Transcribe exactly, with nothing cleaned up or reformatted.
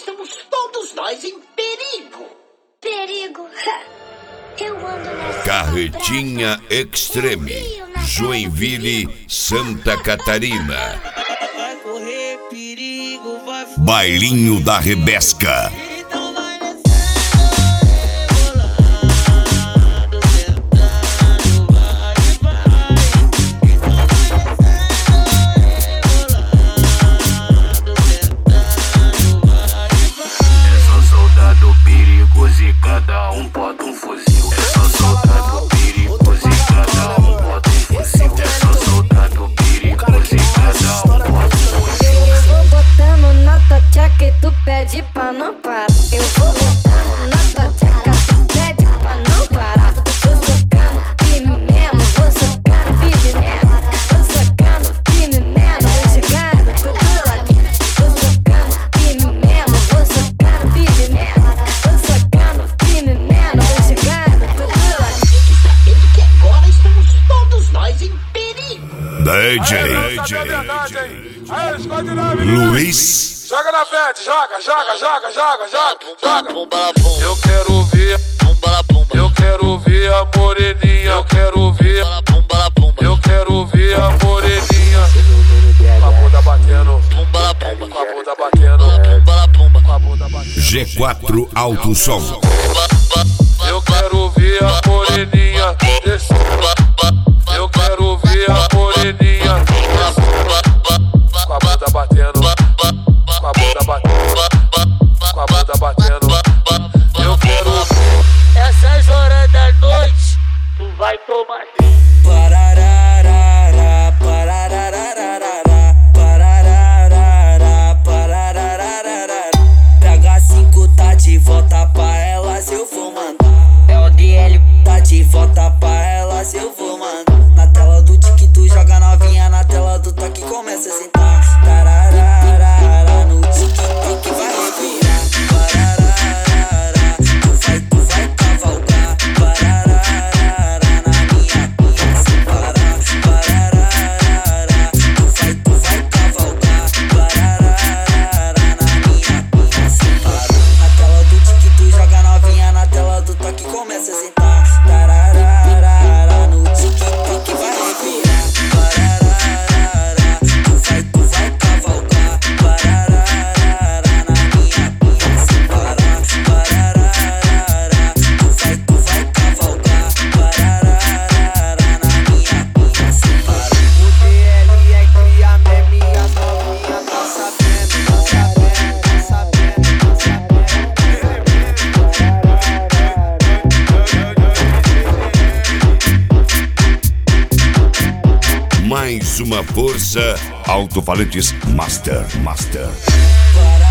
estamos todos nós em perigo. Perigo? Eu ando nessa Carretinha Extreme, Joinville, Santa Catarina. Vai correr perigo, vai Bailinho da Rebesca. então vai descer, bolado, sentado, vai, vai. Então vai descer, bolado, sentado, vai, vai. Eu sou soldado perigoso e cada um bota um fuzil. Eu sou soldado perigoso e cada um bota um fuzil. Eu sou soldado perigoso e cada um bota um fuzil. Eu vou botando na tua tcheca e tu pede pra não parar. Eu vou botando na tua tcheca, tu pede pra não parar. Tô socando firme mesmo, vou socando firme mesmo. Tô socando firme mesmo, vou chegando com tudo aqui. Tô socando firme mesmo, vou socando firme mesmo. Tô socando firme mesmo, vou chegando com tudo aqui. Fique sabendo que agora estamos todos nós em perigo. D J Luiz Joga na frente, joga, joga, joga, joga, joga, joga. Eu quero ver, Eu quero ver a moreninha, eu quero ver, eu quero ver a moreninha. Com a bunda batendo, com a bunda batendo, com a bunda batendo. G quatro Alto Som. Eu quero ver a moreninha descer. Eu quero ver a moreninha descer. Com a bunda batendo, com a bunda batendo, com a bunda batendo. Eu quero Essas horas da noite, tu vai tomar. Parararara, parararara, parararara, parararara. Pega cinco, tá de volta pra ela se eu for mandar. É o D L, tá de volta pra ela se eu for mandar. Na tela do tique tu joga novinha, na tela do toque começa a sentar. Tarararara, no tique tique vai revirar. Parararara, tu vai, tu vai cavalgar. Parararara, na minha pinha sem parar. Parararara, tu vai, tu vai cavalgar. Parararara, na minha pinha sem parar. Na tela do tique tu joga novinha, na tela do toque começa a sentar. Tarararara, no tique tique vai revirar. Parararara, tu vai, tu vai cavalgar. Parararara, na minha pinha sem parar. Parararara, tu vai, tu vai cavalgar. Parararara, na minha pinha sem parar. O D L é cria, minha novinha tá sabendo, tá sabendo, tá sabendo, Mais uma força. Alto-falantes Master Master. Para